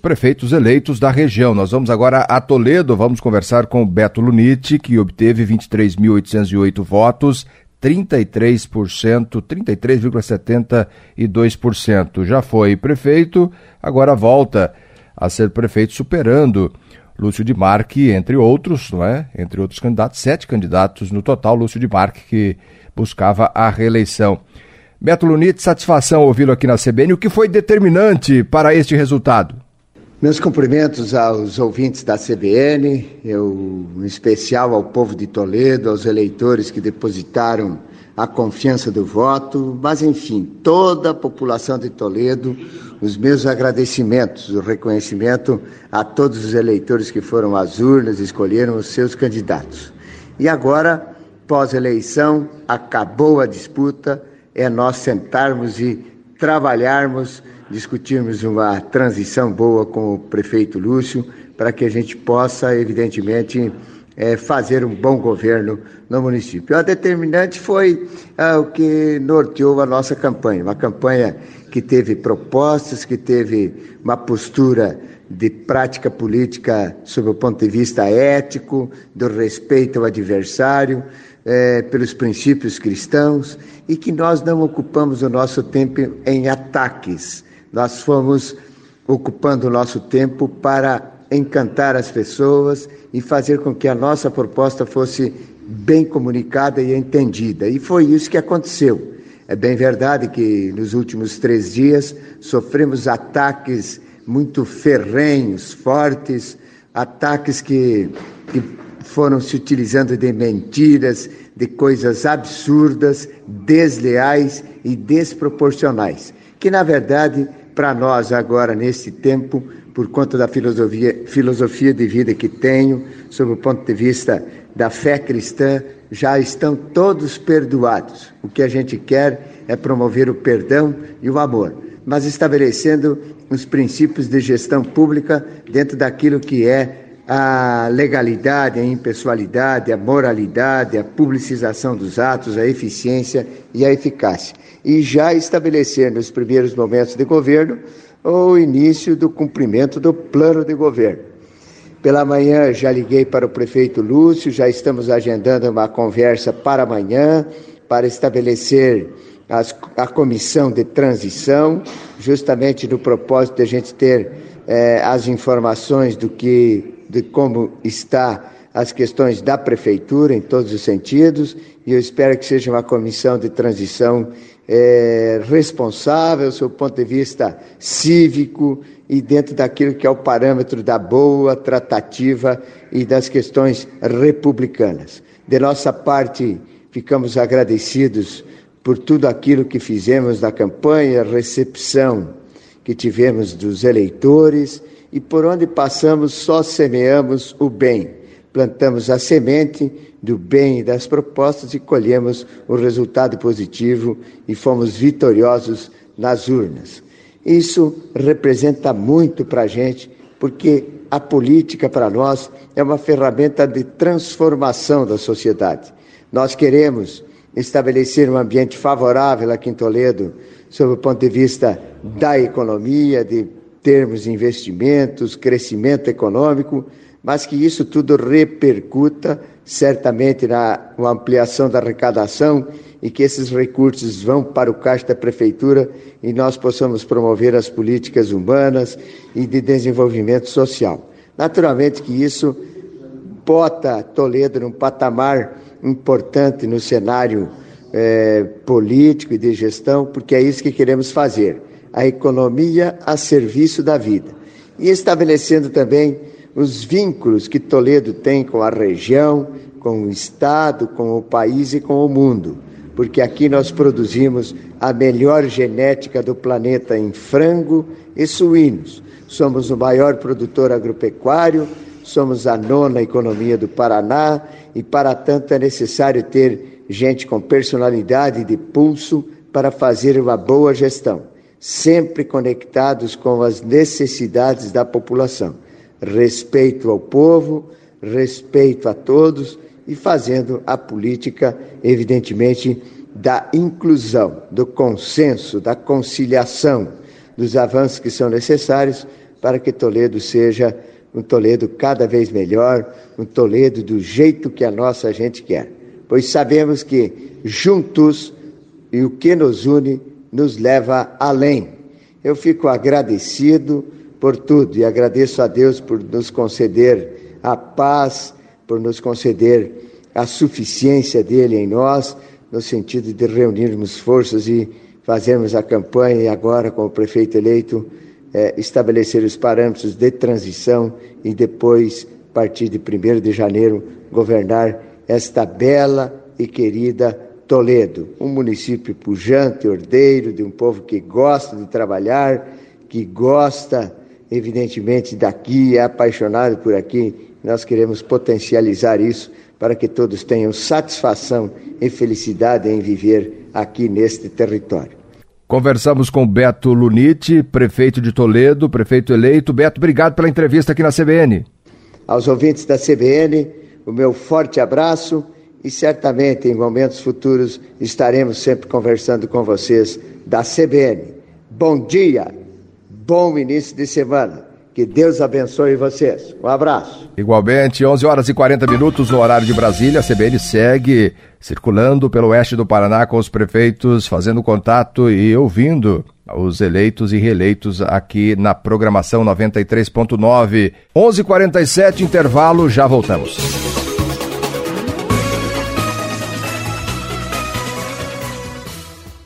prefeitos eleitos da região. Nós vamos agora a Toledo, vamos conversar com o Beto Luniti, que obteve 23.808 votos, 33,72%. Já foi prefeito, agora volta a ser prefeito, superando Lúcio de Marque, entre outros, não é? Entre outros candidatos, 7 candidatos no total, Lúcio de Marque, que buscava a reeleição. Beto Luniti, satisfação ouvi-lo aqui na CBN. O que foi determinante para este resultado? Meus cumprimentos aos ouvintes da CBN, em especial ao povo de Toledo, aos eleitores que depositaram a confiança do voto, mas enfim, toda a população de Toledo, os meus agradecimentos, o reconhecimento a todos os eleitores que foram às urnas e escolheram os seus candidatos. E agora, pós-eleição, acabou a disputa, é nós sentarmos e trabalharmos, discutirmos uma transição boa com o prefeito Lúcio, para que a gente possa, evidentemente, fazer um bom governo no município. A determinante foi o que norteou a nossa campanha, uma campanha que teve propostas, que teve uma postura de prática política sob o ponto de vista ético, do respeito ao adversário, pelos princípios cristãos, e que nós não ocupamos o nosso tempo em ataques. Nós fomos ocupando o nosso tempo para encantar as pessoas e fazer com que a nossa proposta fosse bem comunicada e entendida. E foi isso que aconteceu. É bem verdade que nos últimos 3 dias sofremos ataques muito ferrenhos, fortes, ataques que foram se utilizando de mentiras, de coisas absurdas, desleais e desproporcionais, que na verdade, para nós agora nesse tempo, por conta da filosofia de vida que tenho, sob o ponto de vista da fé cristã, já estão todos perdoados. O que a gente quer é promover o perdão e o amor, mas estabelecendo os princípios de gestão pública dentro daquilo que é a legalidade, a impessoalidade, a moralidade, a publicização dos atos, a eficiência e a eficácia. E já estabelecer nos primeiros momentos de governo o início do cumprimento do plano de governo. Pela manhã já liguei para o prefeito Lúcio, já estamos agendando uma conversa para amanhã, para estabelecer a comissão de transição, justamente no propósito de a gente ter as informações de como está as questões da prefeitura em todos os sentidos, e eu espero que seja uma comissão de transição responsável, sob o ponto de vista cívico e dentro daquilo que é o parâmetro da boa tratativa e das questões republicanas. De nossa parte, ficamos agradecidos por tudo aquilo que fizemos na campanha, a recepção que tivemos dos eleitores, e por onde passamos só semeamos o bem, plantamos a semente do bem e das propostas e colhemos o resultado positivo e fomos vitoriosos nas urnas. Isso representa muito para a gente, porque a política para nós é uma ferramenta de transformação da sociedade. Nós queremos estabelecer um ambiente favorável aqui em Toledo, sob o ponto de vista da economia, de termos investimentos, crescimento econômico, mas que isso tudo repercuta certamente na ampliação da arrecadação e que esses recursos vão para o caixa da prefeitura e nós possamos promover as políticas humanas e de desenvolvimento social. Naturalmente que isso bota Toledo num patamar importante no cenário político e de gestão, porque é isso que queremos fazer, a economia a serviço da vida. E estabelecendo também os vínculos que Toledo tem com a região, com o Estado, com o país e com o mundo, porque aqui nós produzimos a melhor genética do planeta em frango e suínos. Somos o maior produtor agropecuário, somos a 9ª economia do Paraná e, para tanto, é necessário ter gente com personalidade e de pulso para fazer uma boa gestão, sempre conectados com as necessidades da população. Respeito ao povo, respeito a todos e fazendo a política, evidentemente, da inclusão, do consenso, da conciliação, dos avanços que são necessários para que Toledo seja um Toledo cada vez melhor, um Toledo do jeito que a nossa gente quer. Pois sabemos que juntos e o que nos une nos leva além. Eu fico agradecido por tudo e agradeço a Deus por nos conceder a paz, por nos conceder a suficiência dele em nós, no sentido de reunirmos forças e fazermos a campanha e agora, com o prefeito eleito, estabelecer os parâmetros de transição e depois, a partir de 1º de janeiro, governar esta bela e querida Toledo, um município pujante, ordeiro, de um povo que gosta de trabalhar, que gosta, evidentemente, daqui, é apaixonado por aqui. Nós queremos potencializar isso para que todos tenham satisfação e felicidade em viver aqui neste território. Conversamos com Beto Luniti, prefeito de Toledo, prefeito eleito. Beto, obrigado pela entrevista aqui na CBN. Aos ouvintes da CBN, o meu forte abraço e certamente em momentos futuros estaremos sempre conversando com vocês da CBN. Bom dia, bom início de semana. Que Deus abençoe vocês. Um abraço. Igualmente, 11h40 no horário de Brasília. A CBN segue circulando pelo oeste do Paraná com os prefeitos, fazendo contato e ouvindo os eleitos e reeleitos aqui na programação 93.9. 11h47, intervalo, já voltamos.